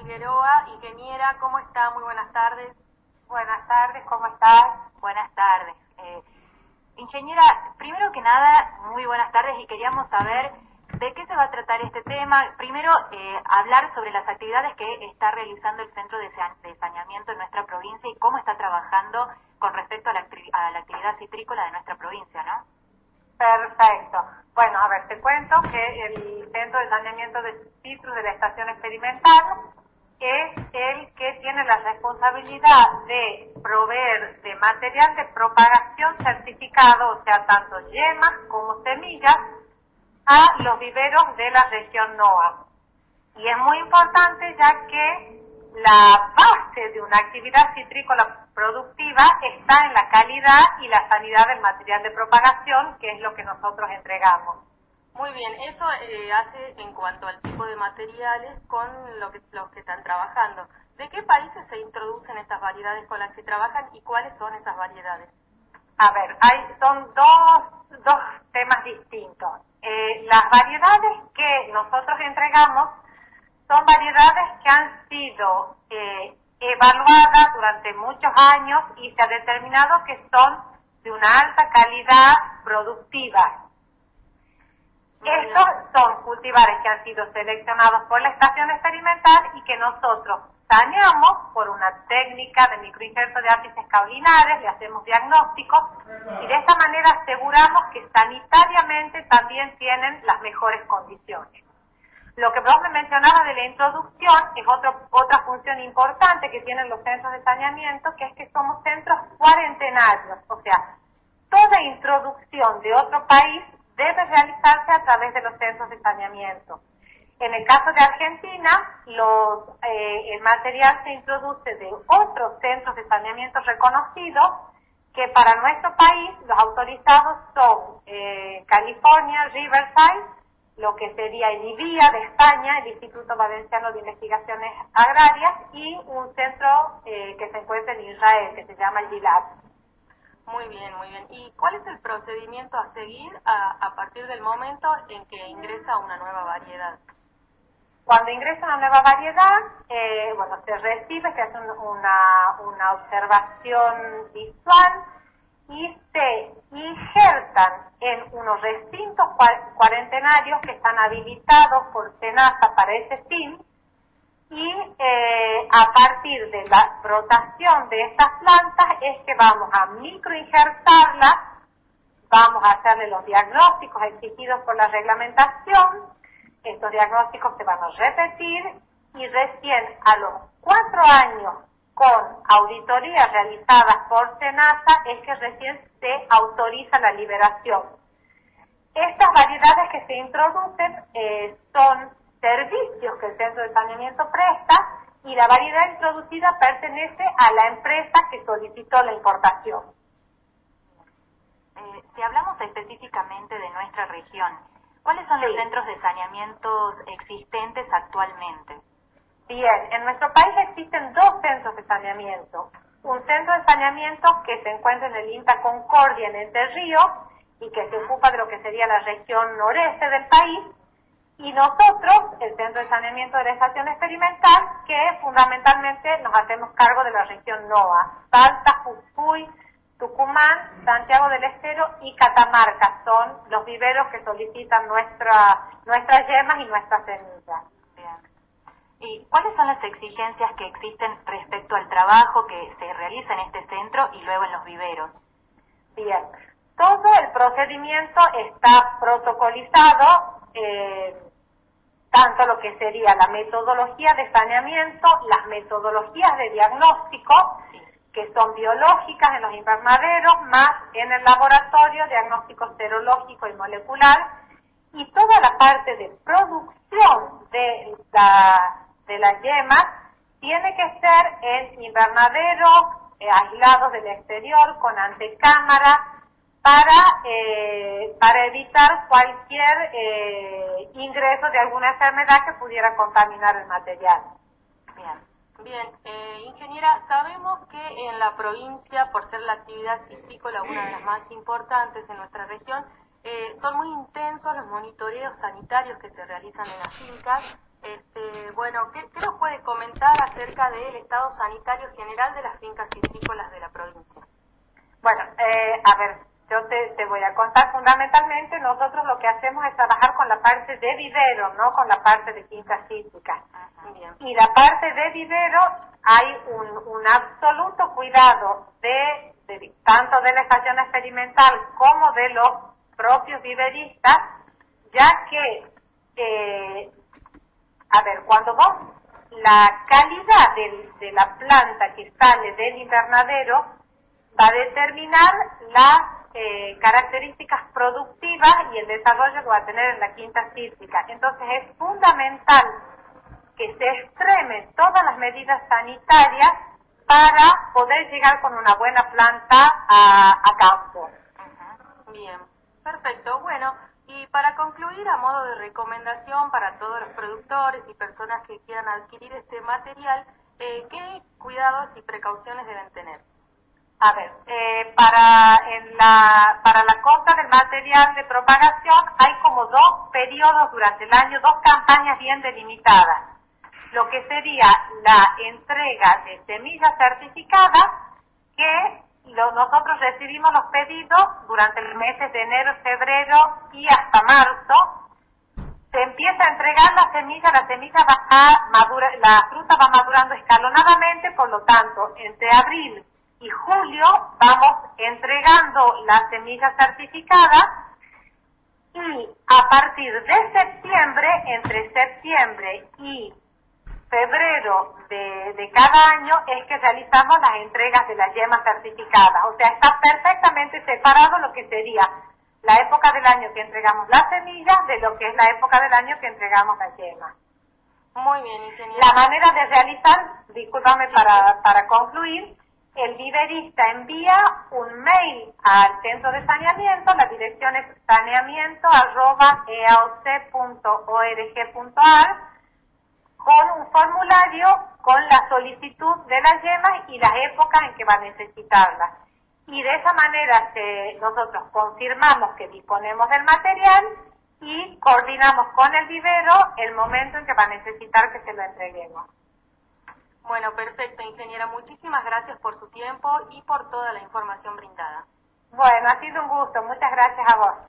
Figueroa, ingeniera, ¿cómo está? Muy buenas tardes. Buenas tardes, ¿cómo estás? Buenas tardes. Ingeniera, primero que nada, muy buenas tardes y queríamos saber de qué se va a tratar este tema. Primero, hablar sobre las actividades que está realizando el Centro de Saneamiento en nuestra provincia y cómo está trabajando con respecto a la actividad citrícola de nuestra provincia, ¿no? Perfecto. Bueno, a ver, te cuento que el Centro de Saneamiento de Citrus de la Estación Experimental es el que tiene la responsabilidad de proveer de material de propagación certificado, o sea, tanto yemas como semillas, a los viveros de la región NOA. Y es muy importante ya que la base de una actividad citrícola productiva está en la calidad y la sanidad del material de propagación, que es lo que nosotros entregamos. Muy bien, eso hace en cuanto al tipo de materiales con los que están trabajando. ¿De qué países se introducen estas variedades con las que trabajan y cuáles son esas variedades? A ver, son dos temas distintos. Las variedades que nosotros entregamos son variedades que han sido evaluadas durante muchos años y se ha determinado que son de una alta calidad productiva. Estos son cultivares que han sido seleccionados por la estación experimental y que nosotros saneamos por una técnica de microinjerto de ápices caulinares, le hacemos diagnósticos y de esta manera aseguramos que sanitariamente también tienen las mejores condiciones. Lo que vos me mencionabas de la introducción es otra función importante que tienen los centros de saneamiento, que es que somos centros cuarentenarios, o sea, toda introducción de otro país debe realizarse a través de los centros de saneamiento. En el caso de Argentina, el material se introduce de otros centros de saneamiento reconocidos, que para nuestro país los autorizados son California, Riverside, lo que sería el IVIA de España, el Instituto Valenciano de Investigaciones Agrarias, y un centro que se encuentra en Israel, que se llama el GILAD. Muy bien, muy bien. ¿Y cuál es el procedimiento a seguir a partir del momento en que ingresa una nueva variedad? Cuando ingresa una nueva variedad, se recibe, que es una observación visual, y se injertan en unos recintos cuarentenarios que están habilitados por SENASA para ese fin, y a partir de la rotación de estas plantas es que vamos a microinjertarlas, vamos a hacerle los diagnósticos exigidos por la reglamentación. Estos diagnósticos se van a repetir y recién a los 4 años con auditorías realizadas por SENASA es que recién se autoriza la liberación. Estas variedades que se introducen son servicios que el centro de saneamiento presta y la variedad introducida pertenece a la empresa que solicitó la importación. Si hablamos específicamente de nuestra región, ¿cuáles son los centros de saneamiento existentes actualmente? Bien, en nuestro país existen 2 centros de saneamiento. Un centro de saneamiento que se encuentra en el INTA Concordia, en Entre Ríos, y que se ocupa de lo que sería la región noreste del país, y nosotros, el Centro de Saneamiento de la Estación Experimental, que fundamentalmente nos hacemos cargo de la región NOA, Salta, Jujuy, Tucumán, Santiago del Estero y Catamarca son los viveros que solicitan nuestras yemas y nuestras semillas. Bien. ¿Y cuáles son las exigencias que existen respecto al trabajo que se realiza en este centro y luego en los viveros? Bien, todo el procedimiento está protocolizado, tanto lo que sería la metodología de saneamiento, las metodologías de diagnóstico, que son biológicas en los invernaderos, más en el laboratorio, diagnóstico serológico y molecular, y toda la parte de producción de las yemas tiene que ser en invernaderos aislados del exterior, con antecámara, para evitar cualquier ingreso de alguna enfermedad que pudiera contaminar el material. Bien, ingeniera, sabemos que en la provincia, por ser la actividad citrícola una de las más importantes en nuestra región, son muy intensos los monitoreos sanitarios que se realizan en las fincas, Bueno, ¿qué nos puede comentar acerca del estado sanitario general de las fincas citrícolas de la provincia? Bueno, a ver, yo te voy a contar fundamentalmente, nosotros lo que hacemos es trabajar con la parte de vivero, no con la parte de fincas cítricas. Bien. Y la parte de vivero hay un absoluto cuidado de tanto de la estación experimental como de los propios viveristas, ya que, a ver, cuando vos, la calidad de la planta que sale del invernadero va a determinar las características productivas y el desarrollo que va a tener en la quinta cítrica. Entonces es fundamental que se extremen todas las medidas sanitarias para poder llegar con una buena planta a campo. Bien, perfecto. Bueno, y para concluir, a modo de recomendación para todos los productores y personas que quieran adquirir este material, ¿qué cuidados y precauciones deben tener? A ver, para la compra del material de propagación hay como 2 periodos durante el año, 2 campañas bien delimitadas. Lo que sería la entrega de semillas certificadas, que nosotros recibimos los pedidos durante los meses de enero, febrero y hasta marzo. Se empieza a entregar la semilla va a madurar, la fruta va madurando escalonadamente, por lo tanto, entre abril y julio vamos entregando las semillas certificadas y a partir de septiembre, entre septiembre y febrero de cada año es que realizamos las entregas de las yemas certificadas. O sea, está perfectamente separado lo que sería la época del año que entregamos las semillas de lo que es la época del año que entregamos las yemas. Muy bien, ingeniero. La manera de realizar, discúlpame para concluir, el viverista envía un mail al centro de saneamiento, la dirección es saneamiento@eaoc.org.ar, con un formulario con la solicitud de las yemas y las épocas en que va a necesitarlas. Y de esa manera nosotros confirmamos que disponemos del material y coordinamos con el vivero el momento en que va a necesitar que se lo entreguemos. Bueno, perfecto, ingeniera. Muchísimas gracias por su tiempo y por toda la información brindada. Bueno, ha sido un gusto. Muchas gracias a vos.